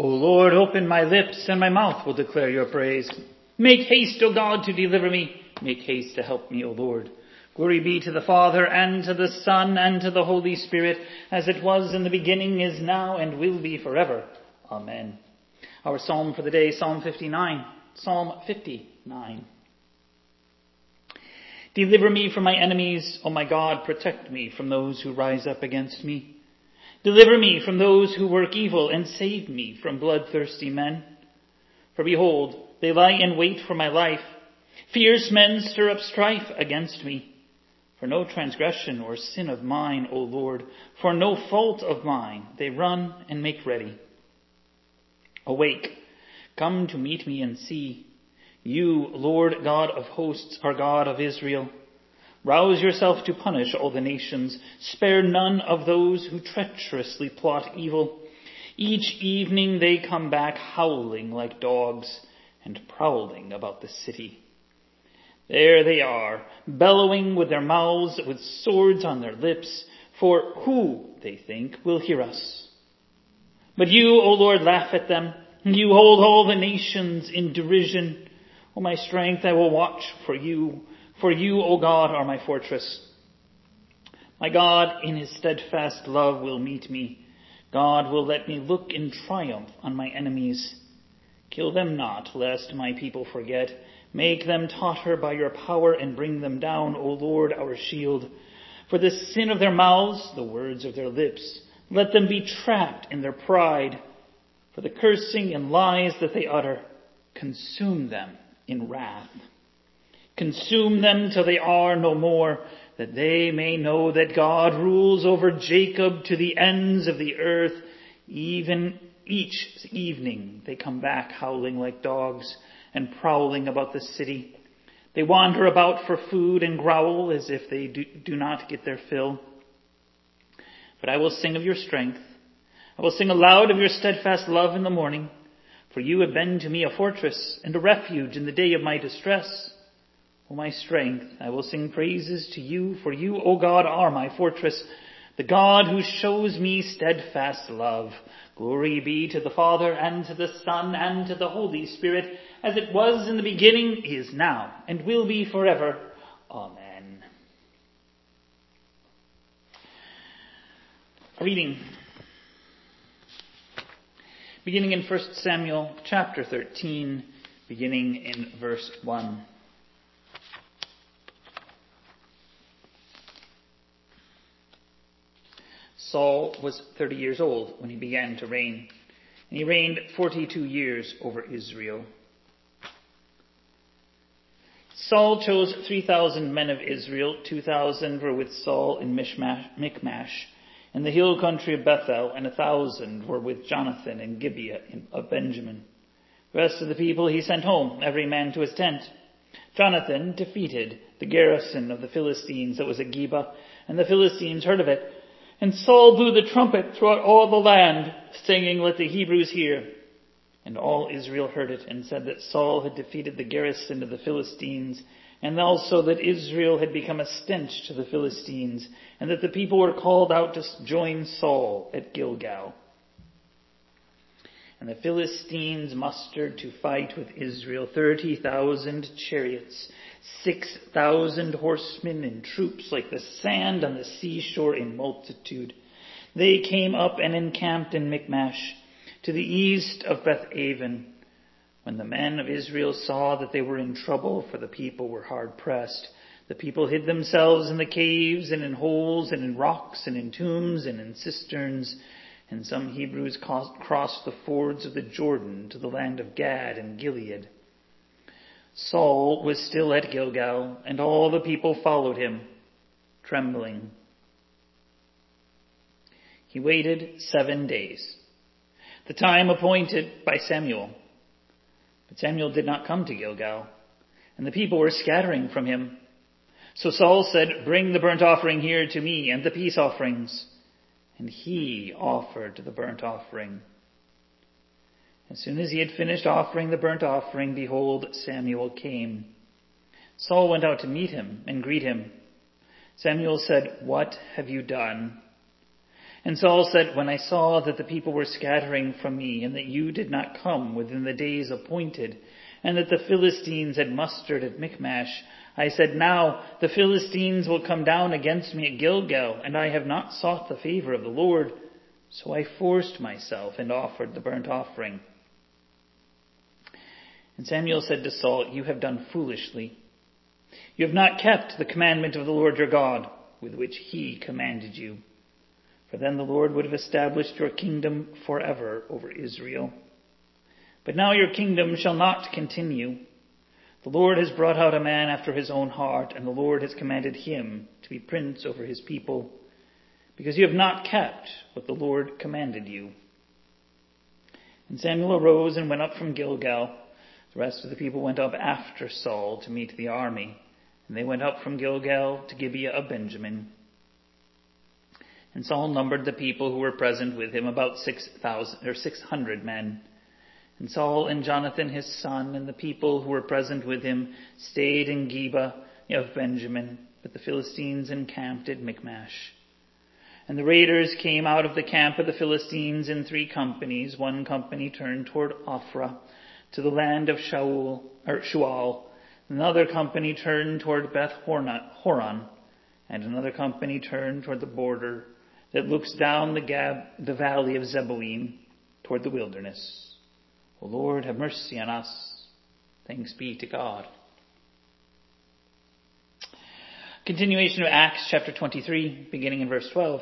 O Lord, open my lips, and my mouth will declare your praise. Make haste, O God, to deliver me. Make haste to help me, O Lord. Glory be to the Father, and to the Son, and to the Holy Spirit, as it was in the beginning, is now, and will be forever. Amen. Our psalm for the day, Psalm 59. Psalm 59. Deliver me from my enemies, O my God, protect me from those who rise up against me. Deliver me from those who work evil, and save me from bloodthirsty men. For behold, they lie in wait for my life. Fierce men stir up strife against me. For no transgression or sin of mine, O Lord, for no fault of mine, they run and make ready. Awake, come to meet me and see. You, Lord God of hosts, are God of Israel. Rouse yourself to punish all the nations. Spare none of those who treacherously plot evil. Each evening they come back howling like dogs and prowling about the city. There they are, bellowing with their mouths, with swords on their lips, for who, they think, will hear us? But you, O Lord, laugh at them. You hold all the nations in derision. O my strength, I will watch for you. For you, O God, are my fortress. My God, in his steadfast love, will meet me. God will let me look in triumph on my enemies. Kill them not, lest my people forget. Make them totter by your power and bring them down, O Lord, our shield. For the sin of their mouths, the words of their lips, let them be trapped in their pride. For the cursing and lies that they utter, consume them in wrath. Consume them till they are no more, that they may know that God rules over Jacob to the ends of the earth. Even each evening they come back howling like dogs and prowling about the city. They wander about for food and growl as if they do not get their fill. But I will sing of your strength. I will sing aloud of your steadfast love in the morning. For you have been to me a fortress and a refuge in the day of my distress. O my strength, I will sing praises to you, for you, O God, are my fortress, the God who shows me steadfast love. Glory be to the Father, and to the Son, and to the Holy Spirit, as it was in the beginning, is now, and will be forever. Amen. Reading. Beginning in 1 Samuel chapter 13, beginning in verse 1. Saul was 30 years old when he began to reign, and he reigned 42 years over Israel. Saul chose 3,000 men of Israel. 2,000 were with Saul in Michmash, in the hill country of Bethel, and 1,000 were with Jonathan in Gibeah of Benjamin. The rest of the people he sent home, every man to his tent. Jonathan defeated the garrison of the Philistines that was at Geba, and the Philistines heard of it. And Saul blew the trumpet throughout all the land, singing, "Let the Hebrews hear." And all Israel heard it, and said that Saul had defeated the garrison of the Philistines, and also that Israel had become a stench to the Philistines, and that the people were called out to join Saul at Gilgal. And the Philistines mustered to fight with Israel 30,000 chariots, 6,000 horsemen, and troops like the sand on the seashore in multitude. They came up and encamped in Michmash, to the east of Beth-aven. When the men of Israel saw that they were in trouble, for the people were hard pressed, the people hid themselves in the caves and in holes and in rocks and in tombs and in cisterns. And some Hebrews crossed the fords of the Jordan to the land of Gad and Gilead. Saul was still at Gilgal, and all the people followed him, trembling. He waited 7 days, the time appointed by Samuel. But Samuel did not come to Gilgal, and the people were scattering from him. So Saul said, "Bring the burnt offering here to me, and the peace offerings." And he offered the burnt offering. As soon as he had finished offering the burnt offering, behold, Samuel came. Saul went out to meet him and greet him. Samuel said, "What have you done?" And Saul said, when I saw that the people were scattering from me, and that you did not come within the days appointed, and that the Philistines had mustered at Michmash, I said, now the Philistines will come down against me at Gilgal, and I have not sought the favor of the Lord. So I forced myself and offered the burnt offering. And Samuel said to Saul, you have done foolishly. You have not kept the commandment of the Lord your God, with which he commanded you. For then the Lord would have established your kingdom forever over Israel. But now your kingdom shall not continue. The Lord has brought out a man after his own heart, and the Lord has commanded him to be prince over his people, because you have not kept what the Lord commanded you. And Samuel arose and went up from Gilgal. The rest of the people went up after Saul to meet the army, and they went up from Gilgal to Gibeah of Benjamin. And Saul numbered the people who were present with him, about 600 men. And Saul and Jonathan his son and the people who were present with him stayed in Gibeah of Benjamin, but the Philistines encamped at Michmash. And the raiders came out of the camp of the Philistines in 3 companies. 1 company turned toward Ophrah, to the land of Shual. Another company turned toward Beth Horon, and another company turned toward the border that looks down the valley of Zeboim toward the wilderness. O Lord, have mercy on us. Thanks be to God. Continuation of Acts chapter 23, beginning in verse 12.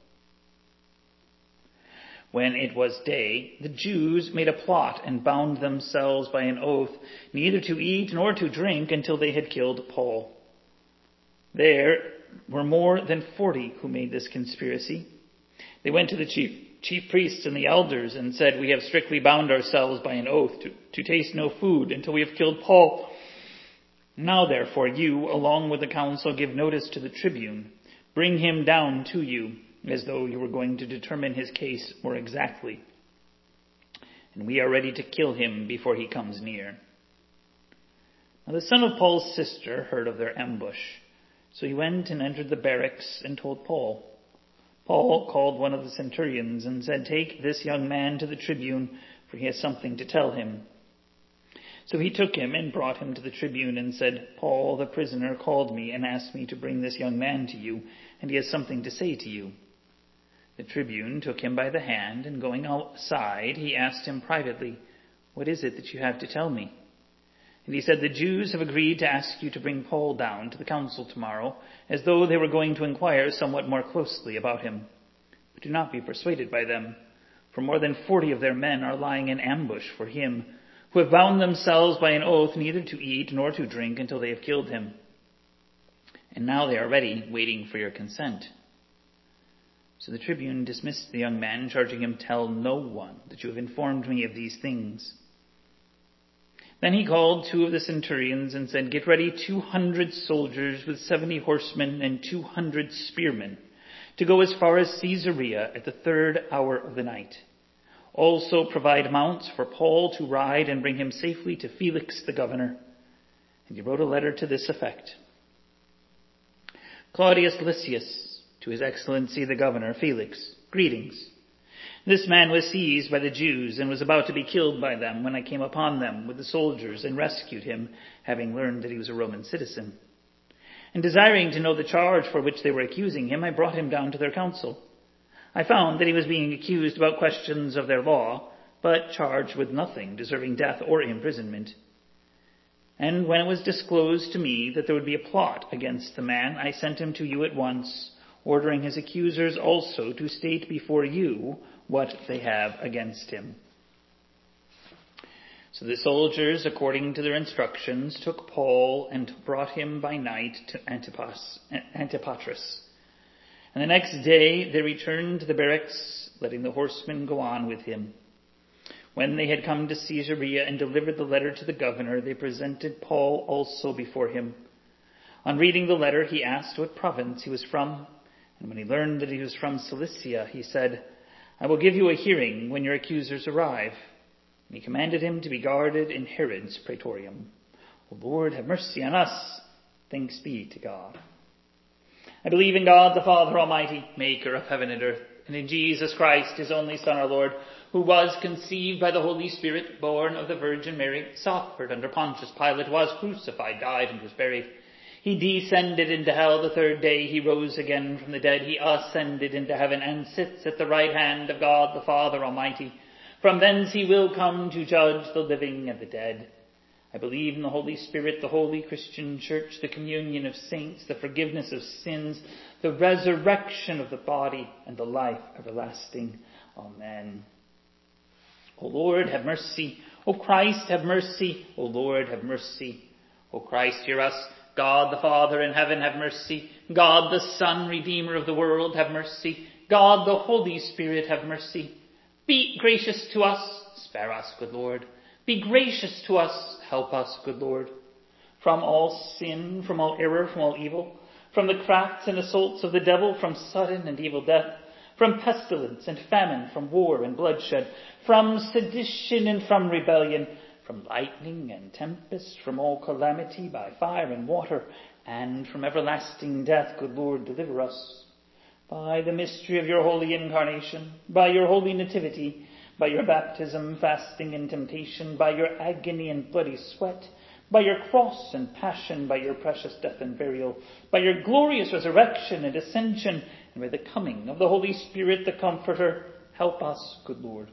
When it was day, the Jews made a plot and bound themselves by an oath, neither to eat nor to drink until they had killed Paul. There were more than 40 who made this conspiracy. They went to the chief priests and the elders and said, we have strictly bound ourselves by an oath to taste no food until we have killed Paul. Now therefore you, along with the council, give notice to the tribune. Bring him down to you, as though you were going to determine his case more exactly. And we are ready to kill him before he comes near. Now the son of Paul's sister heard of their ambush. So he went and entered the barracks and told Paul. Paul called one of the centurions and said, take this young man to the tribune, for he has something to tell him. So he took him and brought him to the tribune and said, Paul, the prisoner, called me and asked me to bring this young man to you, and he has something to say to you. The tribune took him by the hand, and going outside, he asked him privately, what is it that you have to tell me? And he said, the Jews have agreed to ask you to bring Paul down to the council tomorrow, as though they were going to inquire somewhat more closely about him. But do not be persuaded by them, for more than 40 of their men are lying in ambush for him, who have bound themselves by an oath neither to eat nor to drink until they have killed him. And now they are ready, waiting for your consent. So the tribune dismissed the young man, charging him, tell no one that you have informed me of these things. Then he called 2 of the centurions and said, get ready 200 soldiers with 70 horsemen and 200 spearmen to go as far as Caesarea at the 3rd hour of the night. Also provide mounts for Paul to ride and bring him safely to Felix the governor. And he wrote a letter to this effect. Claudius Lysias, to his excellency the governor, Felix, greetings. This man was seized by the Jews and was about to be killed by them when I came upon them with the soldiers and rescued him, having learned that he was a Roman citizen. And desiring to know the charge for which they were accusing him, I brought him down to their council. I found that he was being accused about questions of their law, but charged with nothing deserving death or imprisonment. And when it was disclosed to me that there would be a plot against the man, I sent him to you at once, ordering his accusers also to state before you what they have against him. So the soldiers, according to their instructions, took Paul and brought him by night to Antipatris. And the next day they returned to the barracks, letting the horsemen go on with him. When they had come to Caesarea and delivered the letter to the governor, they presented Paul also before him. On reading the letter, he asked what province he was from. And when he learned that he was from Cilicia, he said, I will give you a hearing when your accusers arrive. And he commanded him to be guarded in Herod's praetorium. O Lord, have mercy on us. Thanks be to God. I believe in God, the Father Almighty, maker of heaven and earth, and in Jesus Christ, his only Son, our Lord, who was conceived by the Holy Spirit, born of the Virgin Mary, suffered under Pontius Pilate, was crucified, died, and was buried. He descended into hell. The third day he rose again from the dead. He ascended into heaven and sits at the right hand of God the Father Almighty. From thence he will come to judge the living and the dead. I believe in the Holy Spirit, the holy Christian Church, the communion of saints, the forgiveness of sins, the resurrection of the body, and the life everlasting. Amen. O Lord, have mercy. O Christ, have mercy. O Lord, have mercy. O Christ, hear us. God the Father in heaven, have mercy. God the Son, Redeemer of the world, have mercy. God the Holy Spirit, have mercy. Be gracious to us. Spare us, good Lord. Be gracious to us. Help us, good Lord. From all sin, from all error, from all evil, from the crafts and assaults of the devil, from sudden and evil death, from pestilence and famine, from war and bloodshed, from sedition and from rebellion, from lightning and tempest, from all calamity by fire and water, and from everlasting death, good Lord, deliver us. By the mystery of your holy incarnation, by your holy nativity, by your baptism, fasting, and temptation, by your agony and bloody sweat, by your cross and passion, by your precious death and burial, by your glorious resurrection and ascension, and by the coming of the Holy Spirit, the Comforter, help us, good Lord.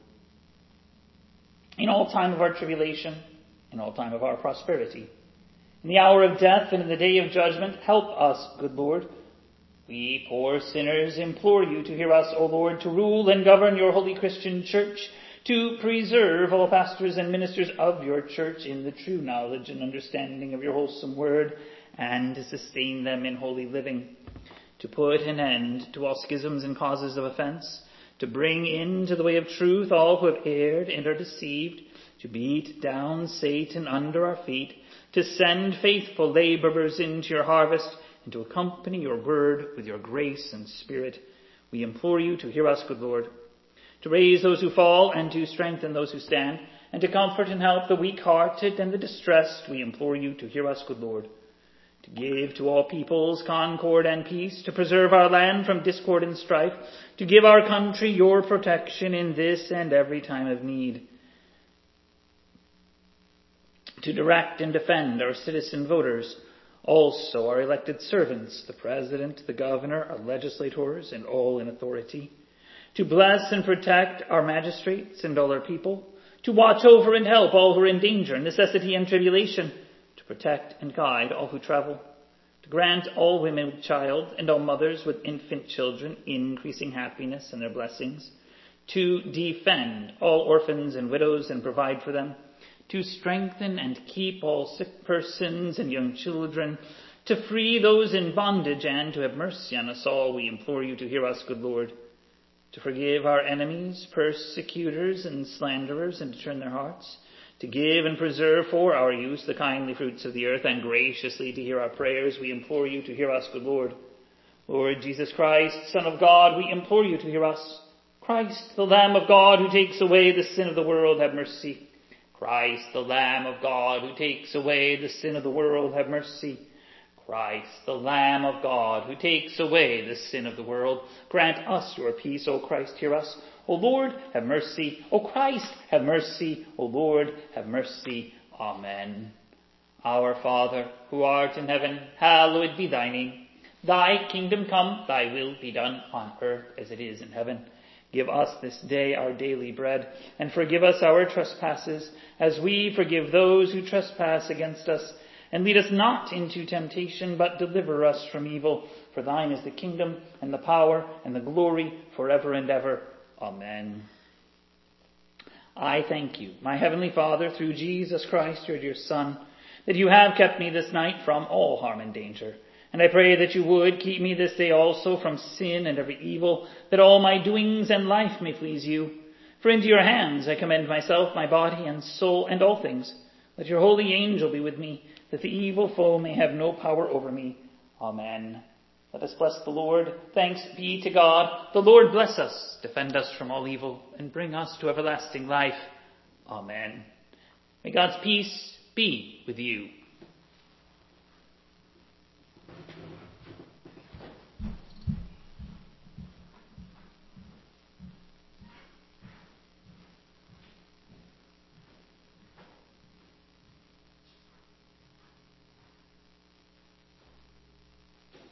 In all time of our tribulation, in all time of our prosperity, in the hour of death and in the day of judgment, help us, good Lord. We poor sinners implore you to hear us, O Lord, to rule and govern your holy Christian Church, to preserve all pastors and ministers of your Church in the true knowledge and understanding of your wholesome word, and to sustain them in holy living, to put an end to all schisms and causes of offense, to bring into the way of truth all who have erred and are deceived, to beat down Satan under our feet, to send faithful laborers into your harvest, and to accompany your word with your grace and spirit. We implore you to hear us, good Lord, to raise those who fall and to strengthen those who stand, and to comfort and help the weak-hearted and the distressed. We implore you to hear us, good Lord, to give to all peoples concord and peace, to preserve our land from discord and strife, to give our country your protection in this and every time of need, to direct and defend our citizen voters, also our elected servants, the President, the Governor, our legislators, and all in authority, to bless and protect our magistrates and all our people, to watch over and help all who are in danger, necessity, and tribulation, to protect and guide all who travel, to grant all women with child and all mothers with infant children increasing happiness and their blessings, to defend all orphans and widows and provide for them, to strengthen and keep all sick persons and young children, to free those in bondage, and to have mercy on us all. We implore you to hear us, good Lord, to forgive our enemies, persecutors, and slanderers, and to turn their hearts, to give and preserve for our use the kindly fruits of the earth, and graciously to hear our prayers. We implore you to hear us, good Lord. Lord Jesus Christ, Son of God, we implore you to hear us. Christ, the Lamb of God, who takes away the sin of the world, have mercy. Christ, the Lamb of God, who takes away the sin of the world, have mercy. Christ, the Lamb of God, who takes away the sin of the world, grant us your peace. O Christ, hear us. O Lord, have mercy. O Christ, have mercy. O Lord, have mercy. Amen. Our Father, who art in heaven, hallowed be thy name. Thy kingdom come, thy will be done on earth as it is in heaven. Give us this day our daily bread, and forgive us our trespasses, as we forgive those who trespass against us. And lead us not into temptation, but deliver us from evil. For thine is the kingdom, and the power, and the glory, forever and ever. Amen. I thank you, my heavenly Father, through Jesus Christ, your dear Son, that you have kept me this night from all harm and danger. And I pray that you would keep me this day also from sin and every evil, that all my doings and life may please you. For into your hands I commend myself, my body and soul, and all things. Let your holy angel be with me, that the evil foe may have no power over me. Amen. Let us bless the Lord. Thanks be to God. The Lord bless us, defend us from all evil, and bring us to everlasting life. Amen. May God's peace be with you.